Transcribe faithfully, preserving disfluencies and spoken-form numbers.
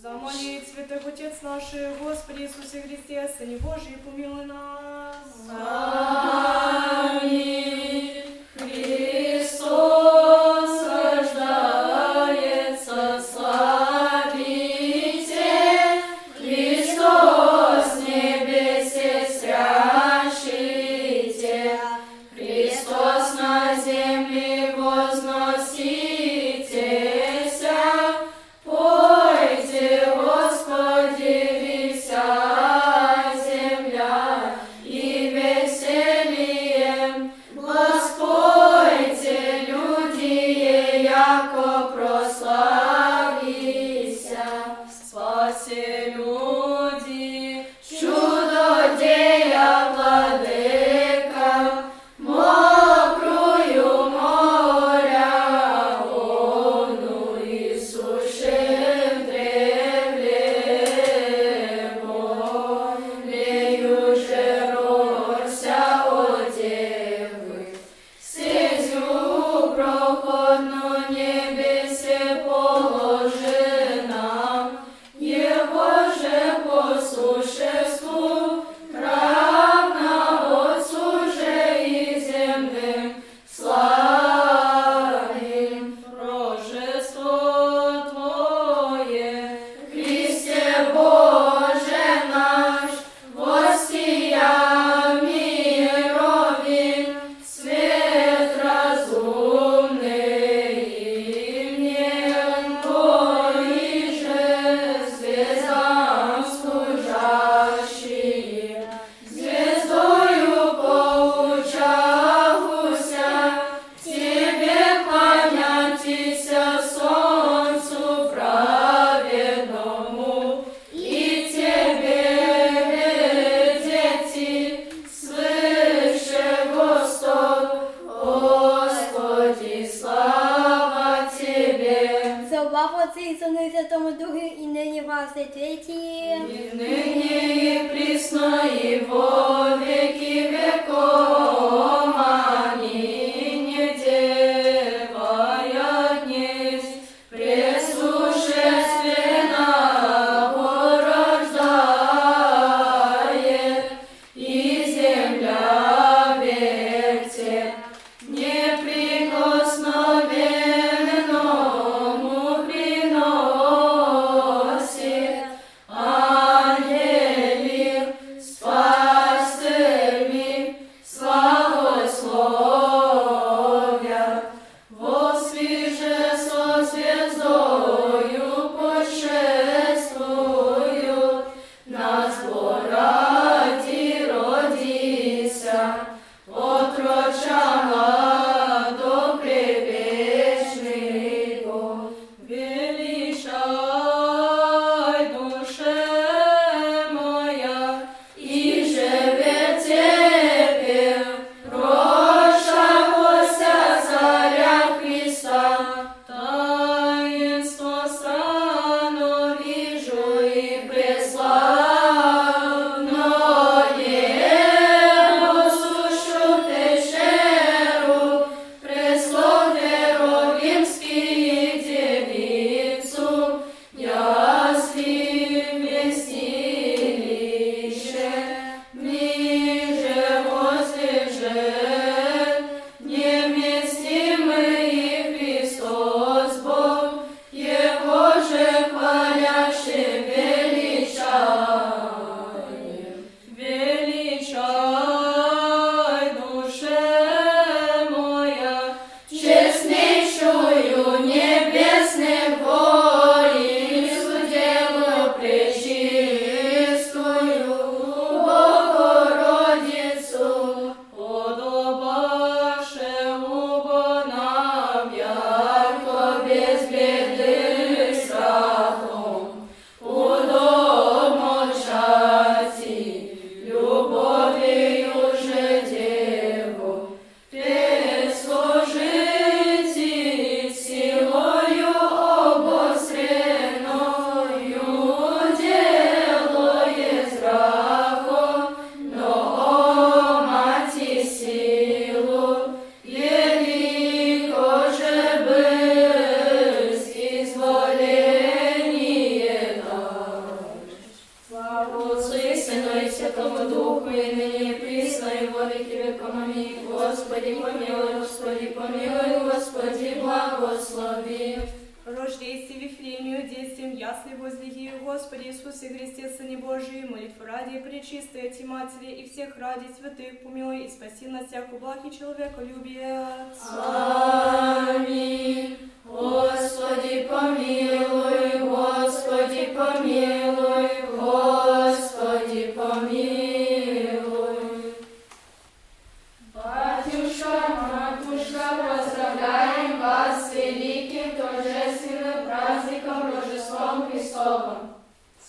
За молитв святых Отец наших, Господи Иисусе Христе, Сыне Божий, помилуй нас. Аминь. Христос рождается, славите, Христос в небесе срящите, Христос на земле возноситеся, пойте, Господи, вся земля, и весельем воспойте, люди, яко прославися. Спаси люди, чудодея владыка, мокрую моря воду и сушив древле волею же рорся одевы. Стезю проходну небесе положена, его же послушеству равна Отцу же и земным славим. Прожество Твое, Христе Боже наш, воссия мировим, свет разумный и небой же звездам служащие, звездою поучахуся, Тебе кланятися солнцу праведному, и Тебе, дети, свыше Восток, Господи, слава Тебе. Слава Отцу и Сыну и Святому Духу, и ныне во все трети. И ныне и присно и во веки веков. Аминь. Девая днесь, пресушественно порождает, и земля вертит, неприкосновенному приносит ангелів с пастырьми славословие. рождейся в Вифлееме Иудейским, ясли возле Ее, Господи Иисусе Христе, Сыне Божий, молитву ради Пречистой Ти Матери и всех ради святых, помилуй и спаси нас, яко благ и человеколюбец. Аминь.